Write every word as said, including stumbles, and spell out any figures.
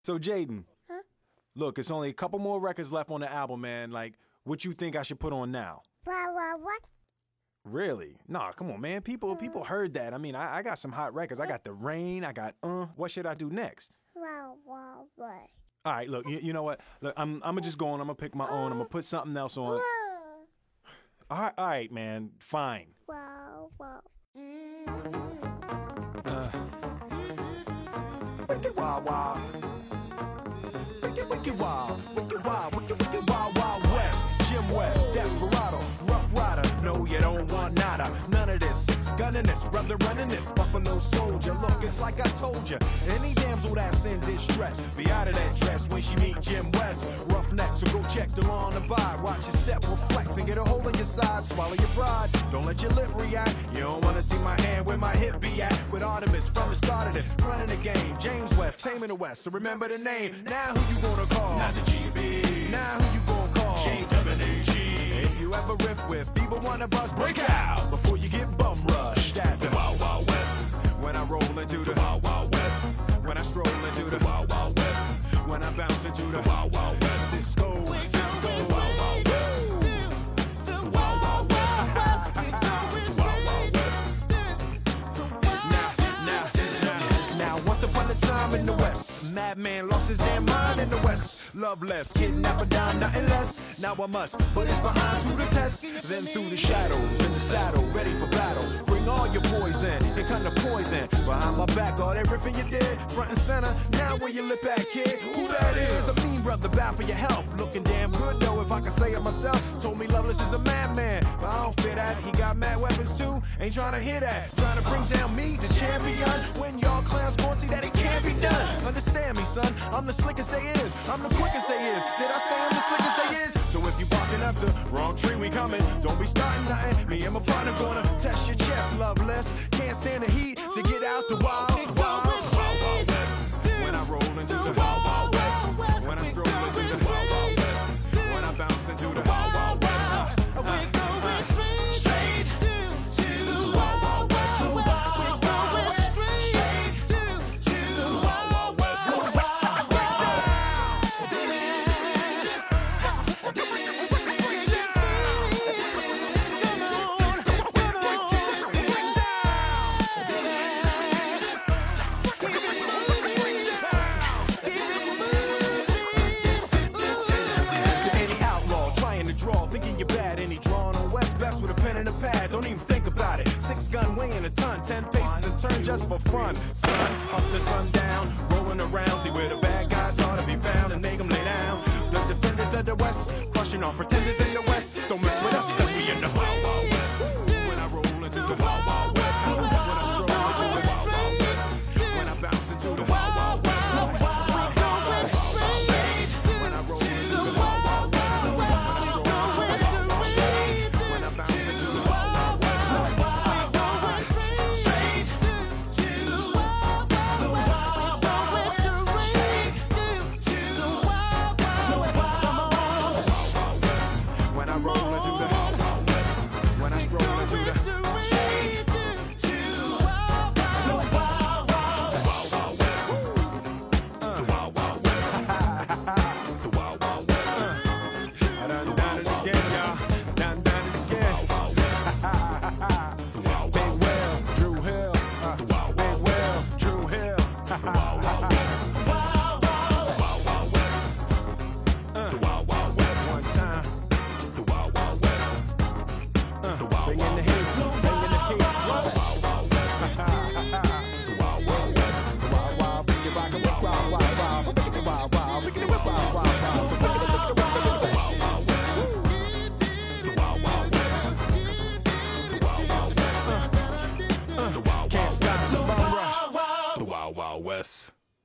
So, Jaden, Huh? look, it's only a couple more records left on the album, man. Like, what you think I should put on now? What, what, what? Really? Nah, come on, man. People people heard that. I mean, I, I got some hot records. I got The Rain. I got, uh, what should I do next? What, what, what? All right, look, you, you know what? Look, I'm, I'm going to just go on. I'm going to pick my own. I'm going to put something else on. All right, all right, man. Fine. Wow, wow. Uh. Wicked Wild Wild. Wicked, wicked wild. Wicked wild. Wicked, wicked wild, wild west. Jim West, Desperado, Rough Rider. No, you don't want nada. None of this. Six gunning this, brother running this. Buffalo Soldier. Look, it's like I told you. Any damsel that's in distress, be out of that dress when she meet Jim West. Roughneck, so go check the law on the buy. Watch your step, reflex, and get a hole in your side. Swallow your pride. Don't let your lip react. You don't wanna see my hand where my hip be at. With Artemis from the start of this, running the game. James West, taming the West. So remember the name. Now who you gonna call? Not the G B. Now who you gonna call? J W G. If you ever riff with people wanna bust, break out before you get bum rushed. At the Wild Wild West. When I roll into the Wild Wild West. When I stroll into the Wild Wild West. When I bounce into the Wild Wild West. Cisco, Cisco, Wild Wild West. The Wild Wild West. The Wild Wild West. Now, now, now, now, once upon a time in the West, madman lost his damn mind in the West. Love less, kidnapper down, nothing less. Now I must put his behind to the test. Then through the shadows, in the saddle, ready for battle. Bring all your poison, here come the poison. Behind my back, all that riffing you did, front and center. Now where you lip at, kid? Who that is? A mean brother, bound for your health. Looking damn good though, if I can say it myself. Told me Loveless is a madman, but I don't fit that. He got mad weapons too, ain't trying to hear that. Trying to bring down me, the champion. When y'all clowns gon' see that it can't be done. Understand me, son, I'm the slickest they is. I'm the quickest they is. Did I say I'm the slickest they is? So if you barking up the wrong tree, we coming. Don't be starting nothing. Me and my partner gonna test your chest, Loveless. Can't stand the heat to get out the wild, wild, wild, wild west. When I roll into the wild, wild west. When I stroll into the wild, wild west. When I bounce into the wild, wild west. Uh, uh, uh, straight to the wild, wild west. We're going straight to the wild, wild west. Thinking you're bad, any drawing on West Best with a pen and a pad. Don't even think about it. Six gun weighing a ton, ten paces and turn just for fun. Sun up to sundown, rolling around. See where the bad guys ought to be found and make them lay down. The defenders of the West, crushing on pretenders in the West. Don't mess with us, cause we in the Wild Wild West. When I roll into the Wild Wild West. When I stroll into the Wild Wild West. When I bounce into the Wild Wild West. When I roll into the Wild Wild West. Can't stop the bum rush. The Wild Wild West.